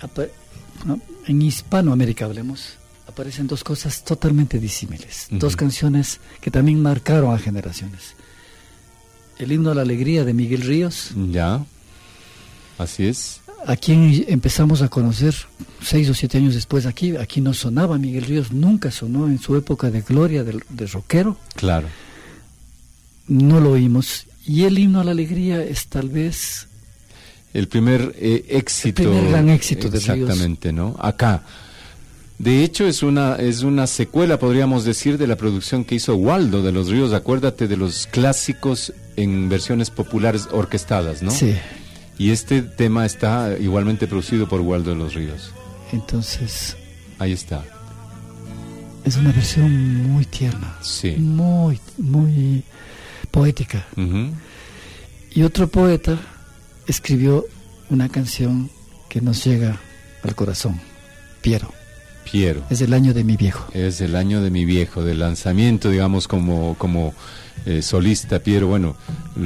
en Hispanoamérica hablemos, aparecen dos cosas totalmente disímiles, dos canciones que también marcaron a generaciones. El himno a la alegría de Miguel Ríos. Ya, así es. A quien empezamos a conocer 6 o 7 años después aquí no sonaba Miguel Ríos, nunca sonó en su época de gloria de rockero. Claro. No lo oímos. Y el himno a la alegría es tal vez... el primer éxito. El primer gran éxito de Ríos. Exactamente, ¿no? Acá. De hecho, es una secuela, podríamos decir, de la producción que hizo Waldo de los Ríos. Acuérdate de los clásicos en versiones populares orquestadas, ¿no? Sí. Y este tema está igualmente producido por Waldo de los Ríos. Entonces... ahí está. Es una versión muy tierna. Sí. Muy, muy poética. Y otro poeta escribió una canción que nos llega al corazón. Piero. Es el año de mi viejo. Es el año de mi viejo, del lanzamiento, digamos, como solista. Piero, bueno,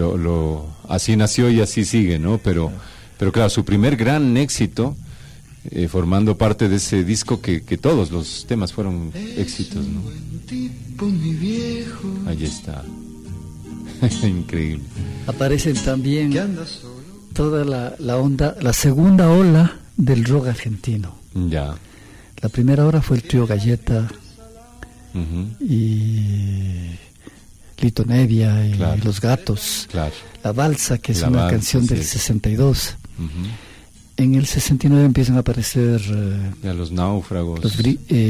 así nació y así sigue, ¿no? Pero claro, su primer gran éxito, formando parte de ese disco que todos los temas fueron éxitos, ¿no? Ahí está. Increíble. Aparecen también toda la onda, la segunda ola del rock argentino. Ya. La primera hora fue el trío Galleta y Lito Nevia y Los Gatos. Claro. La Balsa, que es una canción del 62. En el 69 empiezan a aparecer... los Náufragos. Los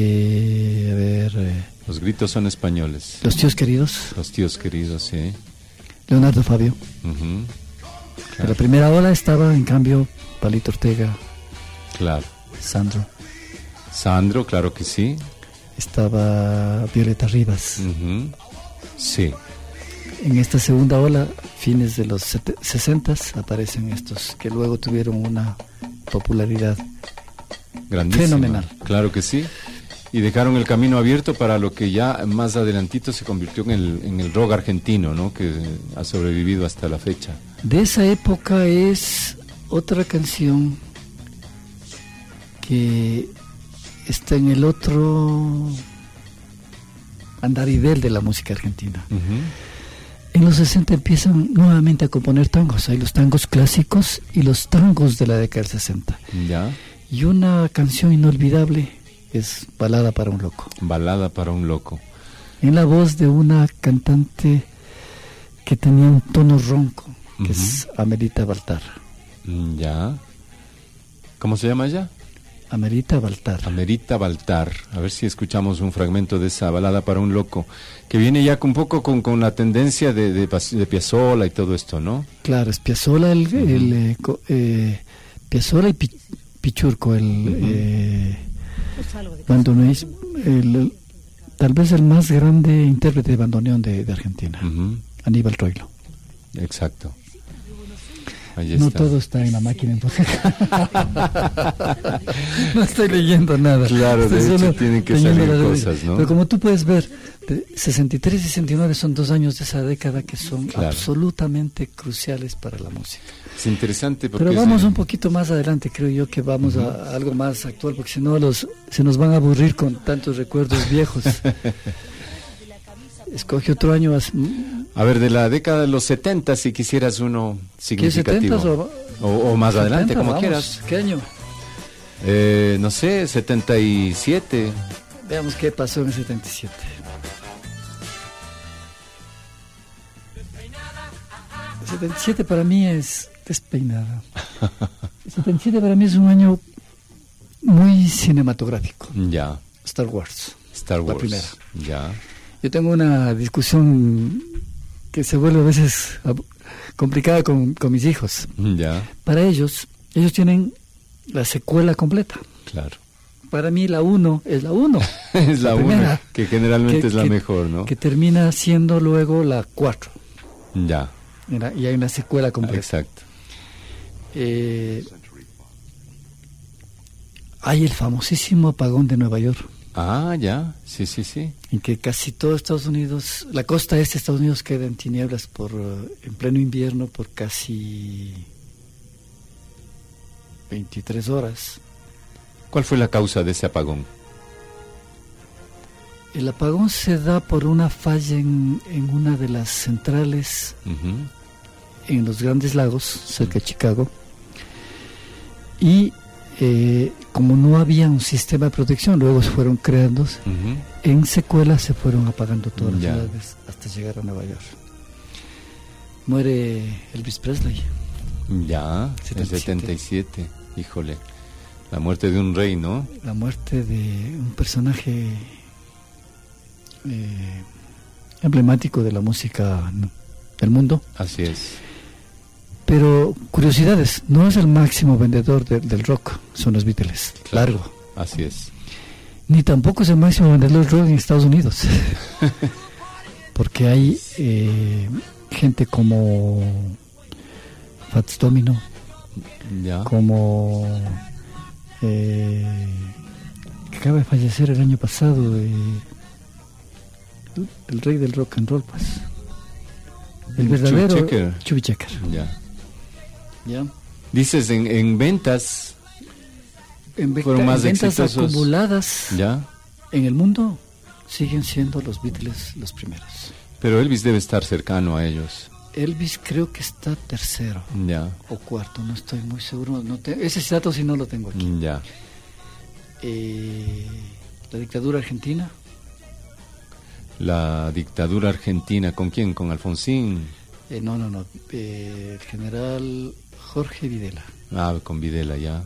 gritos son españoles. Los Tíos Queridos. Los Tíos Queridos, sí. Leonardo Fabio. Claro. La primera ola estaba, en cambio, Palito Ortega. Claro. Sandro, claro que sí. Estaba Violeta Rivas. Sí. En esta segunda ola, fines de los 60s, aparecen estos que luego tuvieron una popularidad grandísima, fenomenal. Claro que sí. Y dejaron el camino abierto para lo que ya más adelantito se convirtió en el rock argentino, ¿no? Que ha sobrevivido hasta la fecha. De esa época es otra canción que está en el otro andarivel de la música argentina. En los 60 empiezan nuevamente a componer tangos. Hay los tangos clásicos y los tangos de la década del 60. Ya. Y una canción inolvidable es Balada para un Loco. Balada para un Loco. En la voz de una cantante que tenía un tono ronco, que es Amelita Baltar. Ya. ¿Cómo se llama ella? Amerita Baltar. Amerita Baltar. A ver si escuchamos un fragmento de esa balada para un loco, que viene ya un poco con la tendencia de Piazzolla y todo esto, ¿no? Claro, es Piazzolla, Piazzolla y Pichurco, bandoneonismo, tal vez el más grande intérprete de bandoneón de Argentina, Aníbal Troilo. Exacto. No todo está en la máquina no estoy leyendo nada. Claro, de hecho tienen que salir cosas, ¿no? Pero como tú puedes ver, 63 y 69 son 2 años de esa década que son absolutamente cruciales para la música. Es interesante porque... Pero vamos un poquito más adelante, creo yo que vamos a algo más actual, porque si no se nos van a aburrir con tantos recuerdos viejos. Escoge otro año. A ver, de la década de los 70, si quisieras uno significativo. ¿Qué 70s o más 70, adelante, como vamos. quieras. ¿Qué año? No sé, 77. Veamos qué pasó en el 77. El 77 para mí es despeinada. El 77 para mí es un año muy cinematográfico. Ya. Star Wars. La primera. Ya. Yo tengo una discusión que se vuelve a veces complicada con mis hijos. Ya. Para ellos tienen la secuela completa. Claro. Para mí la 1 es la 1. Es la 1, que generalmente es la mejor, ¿no? Que termina siendo luego la 4. Ya. Y hay una secuela completa. Exacto. Hay el famosísimo apagón de Nueva York. Ah, ya, sí. En que casi todo Estados Unidos, la costa este de Estados Unidos queda en tinieblas en pleno invierno por casi 23 horas. ¿Cuál fue la causa de ese apagón? El apagón se da por una falla en una de las centrales en los Grandes Lagos, cerca de Chicago, y como no había un sistema de protección, luego se fueron creando, en secuela se fueron apagando todas las ciudades hasta llegar a Nueva York. Muere Elvis Presley. Ya, el 77, híjole, la muerte de un rey, ¿no? La muerte de un personaje emblemático de la música del mundo. Así es. Pero, curiosidades, no es el máximo vendedor del rock, son los Beatles, claro, largo. Así es. Ni tampoco es el máximo vendedor del rock en Estados Unidos. Porque hay gente como Fats Domino, como que acaba de fallecer el año pasado, el rey del rock and roll, pues. El verdadero Chubby Checker. Ya. Dices en ventas fueron más ventas exitosos. Acumuladas ya en el mundo siguen siendo los Beatles los primeros. Pero Elvis debe estar cercano a ellos. Elvis creo que está tercero o cuarto, no estoy muy seguro. Ese dato sí no lo tengo aquí. Ya. La dictadura argentina. La dictadura argentina, ¿con quién? ¿Con Alfonsín? No. El general Jorge Videla. Con Videla, ya.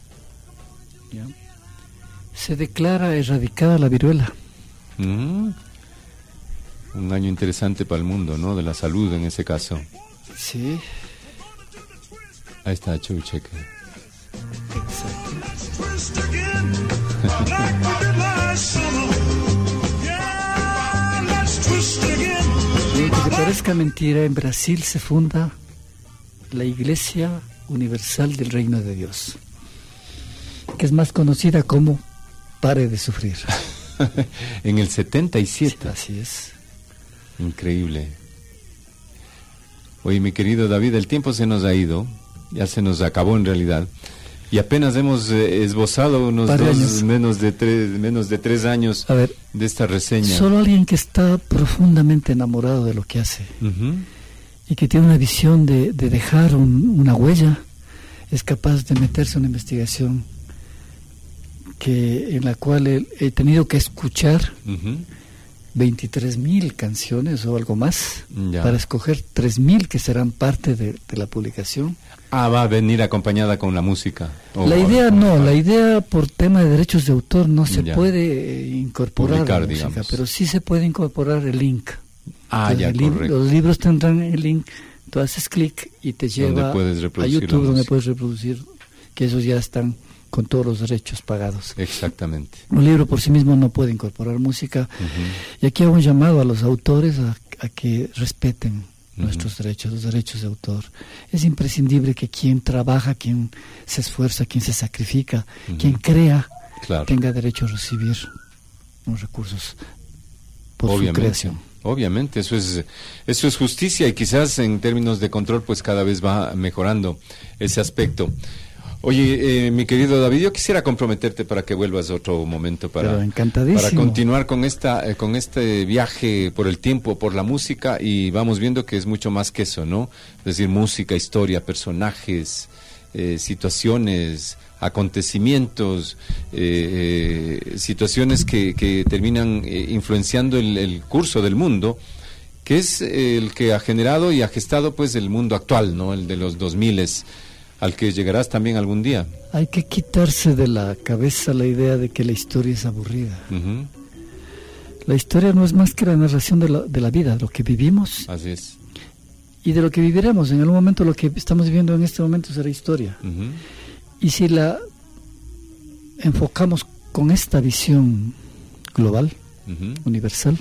Se declara erradicada la viruela. Un año interesante para el mundo, ¿no? De la salud en ese caso. Sí. Ahí está Chubby Checker. Aunque parezca mentira, en Brasil se funda la Iglesia Universal del Reino de Dios, que es más conocida como Pare de Sufrir. En el 77. Sí, así es. Increíble. Oye, mi querido David, el tiempo se nos ha ido, ya se nos acabó en realidad, y apenas hemos esbozado unos menos de 3 años de esta reseña. Solo alguien que está profundamente enamorado de lo que hace y que tiene una visión de dejar una huella es capaz de meterse en una investigación en la cual he tenido que escuchar 23,000 canciones o algo más, para escoger 3,000 que serán parte de la publicación. Va a venir acompañada con la música. La idea por tema de derechos de autor no se puede incorporar publicar, la música, digamos. pero sí se puede incorporar el link. Correcto. Los libros tendrán el link, tú haces clic y te lleva a YouTube, donde puedes reproducir, que esos ya están con todos los derechos pagados. Exactamente. Un libro por sí mismo no puede incorporar música. Y aquí hago un llamado a los autores a que respeten nuestros derechos, los derechos de autor. Es imprescindible que quien trabaja, quien se esfuerza, quien se sacrifica, quien crea, tenga derecho a recibir los recursos por su creación. Obviamente, eso es justicia, y quizás en términos de control pues cada vez va mejorando ese aspecto. Oye, mi querido David, yo quisiera comprometerte para que vuelvas otro momento para continuar con este viaje por el tiempo, por la música, y vamos viendo que es mucho más que eso, ¿no? Es decir, música, historia, personajes, situaciones, acontecimientos, situaciones que terminan influenciando el curso del mundo, que es el que ha generado y ha gestado pues el mundo actual, ¿no? El de los 2000s, al que llegarás también algún día. Hay que quitarse de la cabeza la idea de que la historia es aburrida. La historia no es más que la narración de la vida, de lo que vivimos. Así es. Y de lo que viviremos. En algún momento lo que estamos viviendo en este momento será historia. Y si la enfocamos con esta visión global, universal,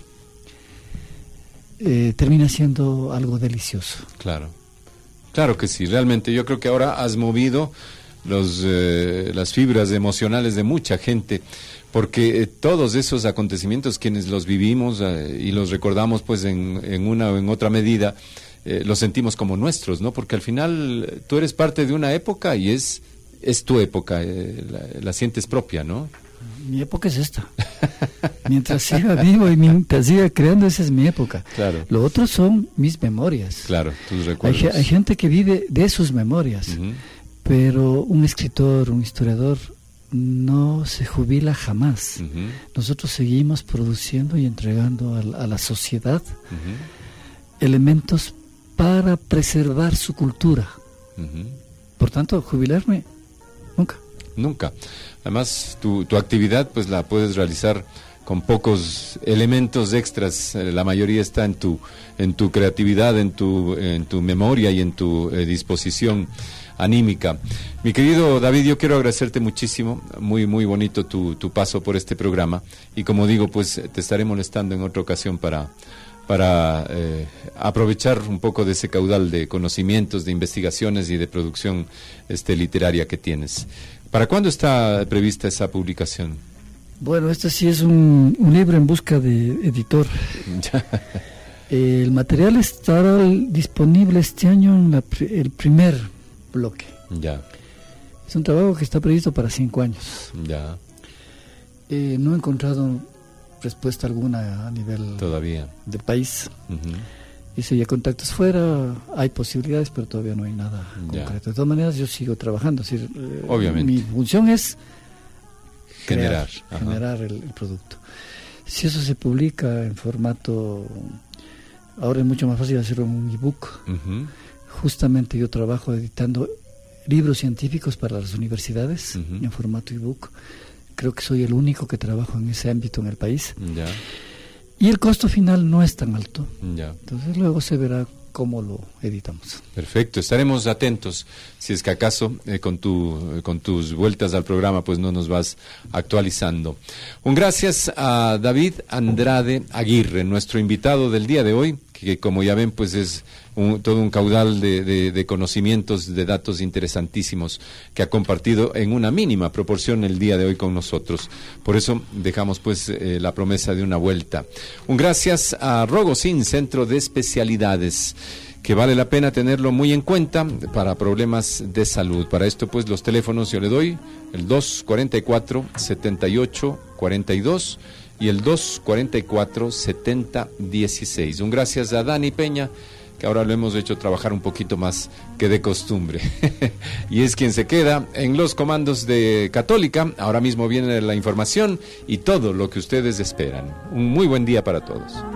termina siendo algo delicioso. Claro que sí, realmente yo creo que ahora has movido las fibras emocionales de mucha gente, porque todos esos acontecimientos, quienes los vivimos y los recordamos pues en una o en otra medida, los sentimos como nuestros, ¿no? Porque al final tú eres parte de una época y es tu época, la sientes propia, ¿no? Mi época es esta. Mientras siga vivo y mientras siga creando, esa es mi época. Lo otro son mis memorias. Tus recuerdos. Hay gente que vive de sus memorias, pero un escritor, un historiador no se jubila jamás. Nosotros seguimos produciendo y entregando a la sociedad elementos para preservar su cultura. Por tanto, jubilarme nunca. Además, tu actividad pues la puedes realizar con pocos elementos extras. La mayoría está en tu creatividad, en tu memoria y en tu disposición anímica. Mi querido David, yo quiero agradecerte muchísimo, muy muy bonito tu paso por este programa, y como digo, pues te estaré molestando en otra ocasión para aprovechar un poco de ese caudal de conocimientos, de investigaciones y de producción literaria que tienes. ¿Para cuándo está prevista esa publicación? Bueno, este sí es un libro en busca de editor. El material estará disponible este año en el primer bloque. Es un trabajo que está previsto para 5 años. No he encontrado respuesta alguna a nivel todavía del país. Hice ya contactos fuera, hay posibilidades, pero todavía no hay nada concreto. De todas maneras, yo sigo trabajando. Es decir, obviamente. Mi función es generar el producto. Si eso se publica en formato, ahora es mucho más fácil hacerlo en un ebook. Justamente yo trabajo editando libros científicos para las universidades en formato ebook. Creo que soy el único que trabajo en ese ámbito en el país. Y el costo final no es tan alto. Entonces luego se verá cómo lo editamos. Perfecto, estaremos atentos si es que acaso con tus vueltas al programa pues no nos vas actualizando. Un gracias a David Andrade Aguirre, nuestro invitado del día de hoy, que como ya ven pues es todo un caudal de conocimientos, de datos interesantísimos que ha compartido en una mínima proporción el día de hoy con nosotros. Por eso dejamos pues la promesa de una vuelta. Un gracias a Rogocin, Centro de Especialidades, que vale la pena tenerlo muy en cuenta para problemas de salud. Para esto pues los teléfonos yo le doy, el 244-7842 y el 244-7016. Un gracias a Dani Peña, que ahora lo hemos hecho trabajar un poquito más que de costumbre. Y es quien se queda en los comandos de Católica. Ahora mismo viene la información y todo lo que ustedes esperan. Un muy buen día para todos.